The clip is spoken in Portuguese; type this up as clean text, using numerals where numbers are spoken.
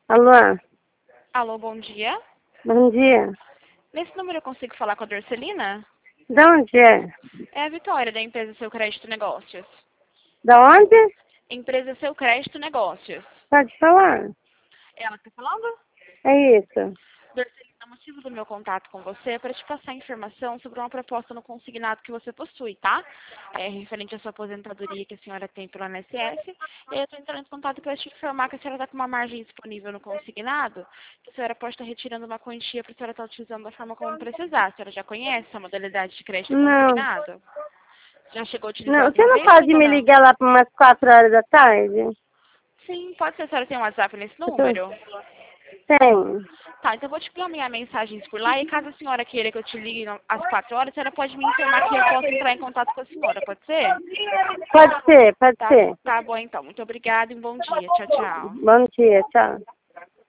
Alô? Alô, bom dia. Bom dia. Nesse número eu consigo falar com a Dorcelina? Da onde é? É a Vitória, da empresa Seu Crédito Negócios. Da onde? Empresa Seu Crédito Negócios. Pode falar. Ela está falando? É isso. Dorcelina, o motivo do meu contato com você é para te passar informação sobre uma proposta no consignado que você possui, tá? É referente à sua aposentadoria que a senhora tem pelo INSS. E aí eu estou entrando em contato para te informar que a senhora está com uma margem disponível no consignado, que a senhora pode estar retirando uma quantia para a senhora estar utilizando da forma como precisar. A senhora já conhece a modalidade de crédito Não. consignado? Já chegou a utilizar Não, você alguma não vez ou pode ainda me não? ligar lá para umas 4 horas da tarde? Sim, pode ser. A senhora tem um WhatsApp nesse Eu tô... número? Tem. Tá, então eu vou te encaminhar mensagens por lá e caso a senhora queira que eu te ligue às 4 horas, a senhora pode me informar que eu posso entrar em contato com a senhora, pode ser? Pode ser, pode Tá, ser. tá bom então. Muito obrigada e um bom dia. Tchau, tchau. Bom dia, tchau.